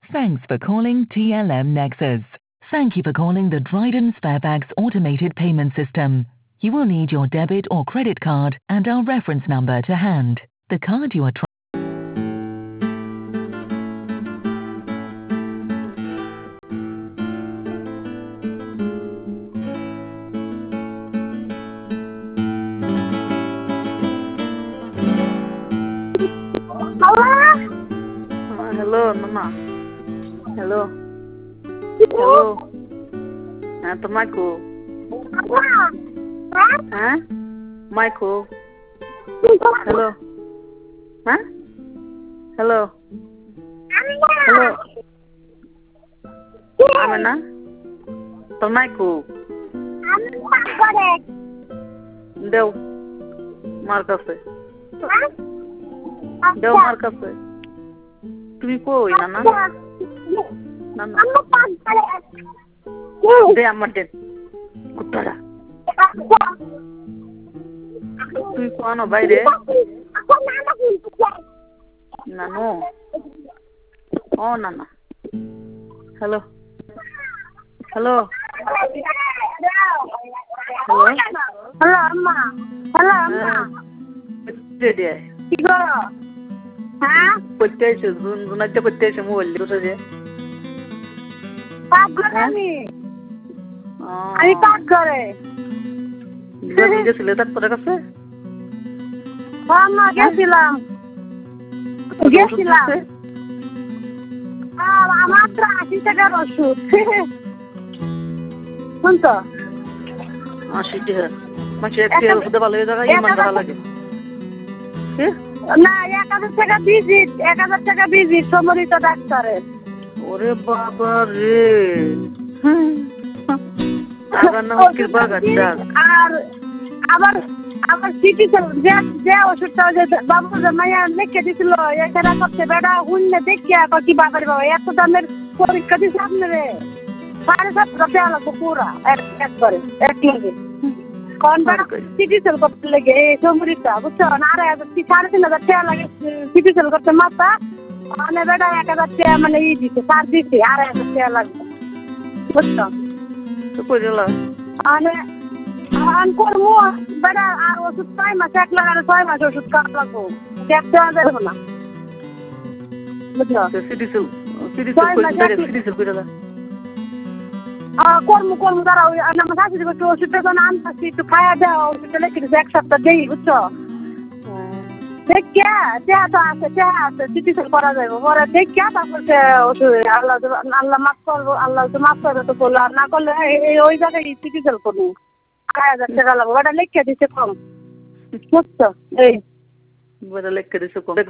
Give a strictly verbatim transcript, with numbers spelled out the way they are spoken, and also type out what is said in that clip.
Thanks for calling T L M Nexus. Thank you for calling the Dryden Sparebags automated payment system. You will need your debit or credit card and our reference number to hand. The card you are trying Uh, hello, Mama. Hello. Hello. Uh, to Michael. Huh? Michael. Hello. Huh? Hello. Hello. Amena. To Michael. Deu. Markaছে. Deu markaছে. তুমি কই নানা নানা দে আমার দে কুত্তারা তুই কোন বাইরে নানু ও নানা হ্যালো হ্যালো হ্যালো হ্যালো আম্মা হ্যালো আম্মা দে দে কি করো হ্যাঁ করতে এসে জুনাইতে করতে এসে মোবাইল দিতে যে কাজ করে আমি আমি কাজ করে গেছিলে ডাক্তারের কাছে আম্মা গেছিলাম গেছিলাম আমার তো আশি টাকার ওষুধ শুনতো আশি টাকা মাসে এক টাকা ওষুধে ভালো হয়ে যায় ইমান ভালো লাগে না এক হাজার টাকা ভিজিট এক হাজার টাকা ভিজিট সম্মিলিত ডাক্তারের ওরে বাবা রে আর আবার আবার সিটি যে যে ওষুধটা বাবু মাইয়া লিখে দিছিল এখানে করতে বেড়া শূন্য দেখিয়া কি বাবার বাবা এত দামের পরীক্ষা দিচ্ছে আপনারে সাড়ে সাতশো টাকা লাগবে পুরা একবারে এক লগে সিটি সেল করতে লেগে এই সমরিটা বুঝছো আড়াই হাজার সাড়ে তিন হাজার টাকা লাগে সিটি সেল করতে মাত্রা মানে বেটা এক হাজার টাকা মানে ই দিচ্ছে সার দিচ্ছে আড়াই হাজার টাকা লাগবে বুঝছো মানে আমি করবো বেটা আর ওষুধ ছয় মাস এক লাগালে ছয় মাস ওষুধ খাওয়া লাগবো দেখতে যাবো না বুঝছো কর্ম কর্ম দ্বারা ওই আমার শাশুড়ি করছে ওষুধটা যখন আনতেছি একটু খাওয়া দেওয়া ওষুধটা লিখে দিচ্ছে এক সপ্তাহ দেই বুঝছো দেখিয়া দেহা তো আছে দেহা আছে চিকিৎসা করা যাবে পরে দেখিয়া তারপর সে ওষুধ আল্লাহ আল্লাহ মাফ করবো আল্লাহ তো মাফ করবে তো বললো আর না করলে এই ওই জায়গায় চিকিৎসা করবো আড়াই হাজার টাকা লাগবো ওটা লিখে দিচ্ছে কম বুঝছো এই লিখে দিচ্ছে কম